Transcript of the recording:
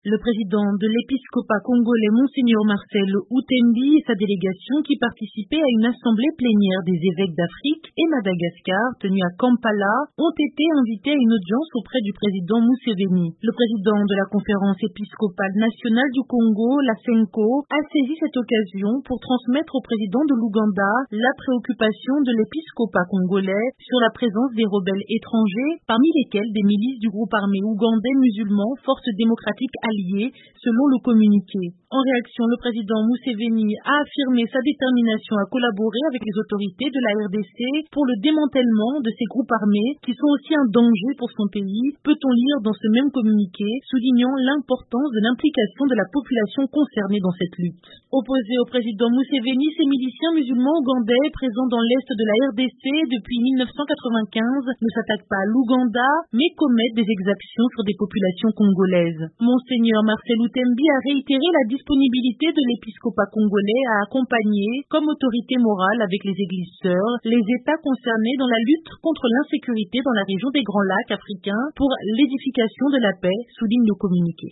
Le président de l'épiscopat congolais, Monseigneur Marcel Outembi, et sa délégation qui participait à une assemblée plénière des évêques d'Afrique et Madagascar tenue à Kampala ont été invités à une audience auprès du président Museveni. Le président de la conférence épiscopale nationale du Congo, la CENCO, a saisi cette occasion pour transmettre au président de l'Ouganda la préoccupation de l'épiscopat congolais sur la présence des rebelles étrangers, parmi lesquels des milices du groupe armé ougandais musulman Force démocratique alliés, selon le communiqué. En réaction, le président Museveni a affirmé sa détermination à collaborer avec les autorités de la RDC pour le démantèlement de ces groupes armés qui sont aussi un danger pour son pays, peut-on lire dans ce même communiqué, soulignant l'importance de l'implication de la population concernée dans cette lutte. Opposés au président Museveni, ces miliciens musulmans ougandais présents dans l'est de la RDC depuis 1995 ne s'attaquent pas à l'Ouganda, mais commettent des exactions sur des populations congolaises. Monseigneur Marcel Outembi a réitéré la disponibilité de l'épiscopat congolais à accompagner, comme autorité morale avec les églises sœurs, les États concernés dans la lutte contre l'insécurité dans la région des Grands Lacs africains pour l'édification de la paix, souligne le communiqué.